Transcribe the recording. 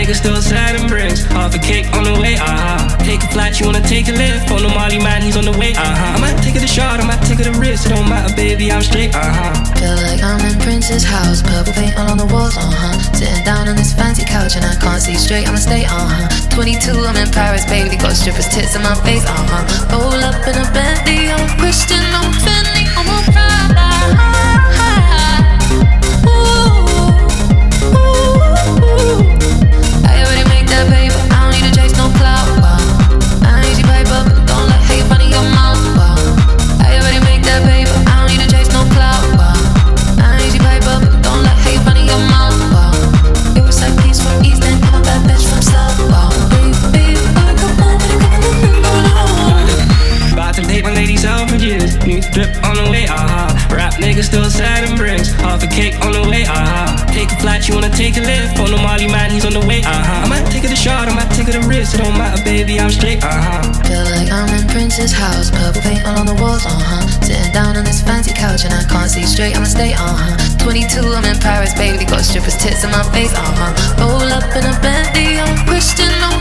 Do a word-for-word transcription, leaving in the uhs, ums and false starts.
nigga still sad and bricks. Half a cake on the way, uh-huh. Take a flight, you wanna take a lift. On the Molly man, he's on the way, uh-huh. I might take it a shot, I might take it a risk. It don't matter, baby, I'm straight, uh-huh. Feel like I'm in Prince's house, purple paint all on the walls, uh-huh. Sitting down on this fancy couch and I can't see straight, I'ma stay, uh-huh. twenty-two, I'm in Paris, baby, got strippers' tits in my face, uh-huh. Roll up in a Bentley, I'm Christian, I'm Fendi, I'm a Prada. I already make that paper, I don't need to chase no clout, wow. I ain't easy paper, don't let hate run in your mouth, wow. I already make that paper, I don't need to chase no clout, wow. I ain't easy paper, don't let hate run in your mouth, wow. It was like peace from East End, I'm a bad bitch from South, wow. Baby, I come on, baby, come on. About to take my lady Selfridges, new drip on the way, uh-huh. Rap nigga still sad and bricks, half a cake on the way, uh-huh. Take a flight, you wanna take a lift. On the Molly man, he's on the way, uh-huh. I might take it a shot, I might take it a risk. It don't matter, baby, I'm straight, uh-huh. Feel like I'm in Prince's house, purple paint all on the walls, uh-huh. Sitting down on this fancy couch and I can't see straight, I'ma stay, uh-huh. twenty-two, I'm in Paris, baby, got strippers' tits in my face, uh-huh. Roll up in a Bentley, I'm Christian, I'm